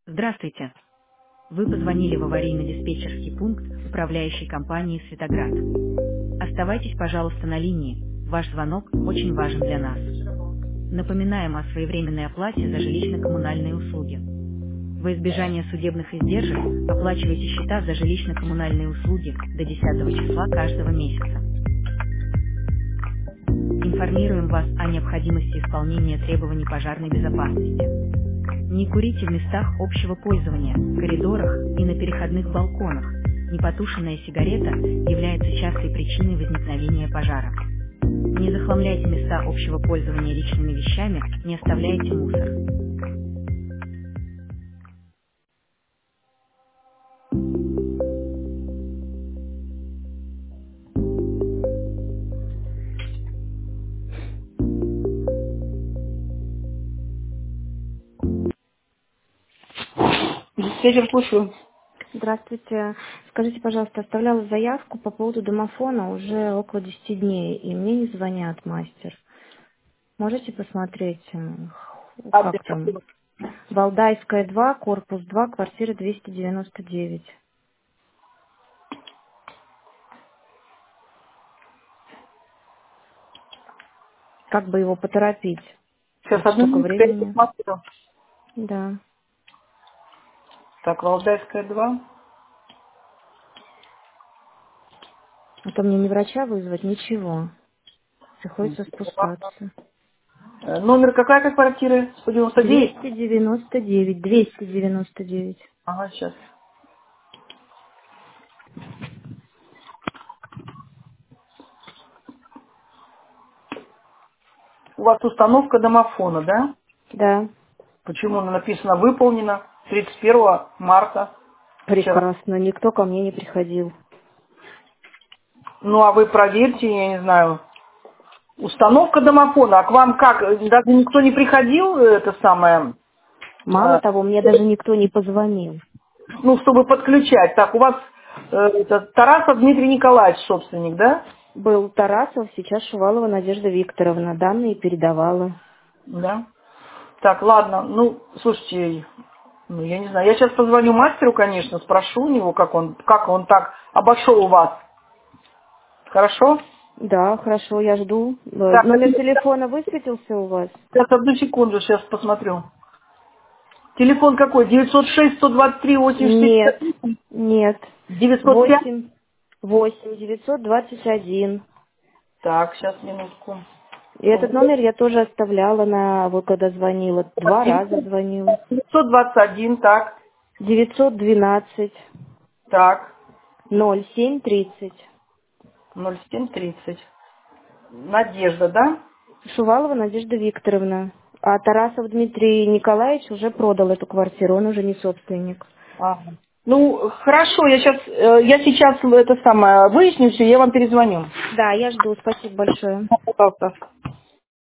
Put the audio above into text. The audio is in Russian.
Здравствуйте. Вы позвонили в аварийно-диспетчерский пункт управляющей компании «Светоград». Оставайтесь, пожалуйста, на линии. Ваш звонок очень важен для нас. Напоминаем о своевременной оплате за жилищно-коммунальные услуги. Во избежание судебных издержек оплачивайте счета за жилищно-коммунальные услуги до 10 числа каждого месяца. Информируем вас о необходимости исполнения требований пожарной безопасности. Не курите в местах общего пользования, коридорах и на переходных балконах. Непотушенная сигарета является частой причиной возникновения пожара. Не захламляйте места общего пользования личными вещами, не оставляйте мусор. Диспетчер, слушаю. Здравствуйте. Скажите, пожалуйста, оставляла заявку по поводу домофона уже около 10 дней, и мне не звонят, мастер. Можете посмотреть, Адрес как там? какой? Валдайская, 2, корпус 2, квартира 299. Как бы его поторопить? Сейчас Это одну столько минутку, я времени. посмотрю. Да. Так, Валдайская, 2. А то мне не врача вызвать, ничего. Приходится спускаться. Номер какая квартиры? 199? 299, 299. Ага, сейчас. У вас установка домофона, да? Да. Почему написано выполнено 31 марта вчера? Прекрасно. Никто ко мне не приходил. Ну, а вы проверьте, я не знаю, установка домофона. А к вам как? Даже никто не приходил, это самое, Мало того, мне даже никто не позвонил. ну, чтобы подключать. Так, у вас Тарасов Дмитрий Николаевич, собственник, да? Был Тарасов, сейчас Шувалова Надежда Викторовна. Данные передавала. Да. Так, ладно, ну, слушайте, ну, я не знаю, я сейчас позвоню мастеру, конечно, спрошу у него, как он так обошел вас. Хорошо? Да, хорошо, я жду. Так, Номер телефона высветился у вас? сейчас, одну секунду, сейчас посмотрю. Телефон какой? 906-123-80... Нет, нет. 905? 8 921. Так, сейчас, минутку. И этот номер я тоже оставляла вы когда звонила. 2 раза звонила. 921, так, 912 так, 0730. 0730. Надежда, да? Шувалова Надежда Викторовна. А Тарасов Дмитрий Николаевич уже продал эту квартиру, он уже не собственник. Ага. Ну, хорошо, я сейчас это самое выясню все, я вам перезвоню. Да, я жду. Спасибо большое. Пожалуйста.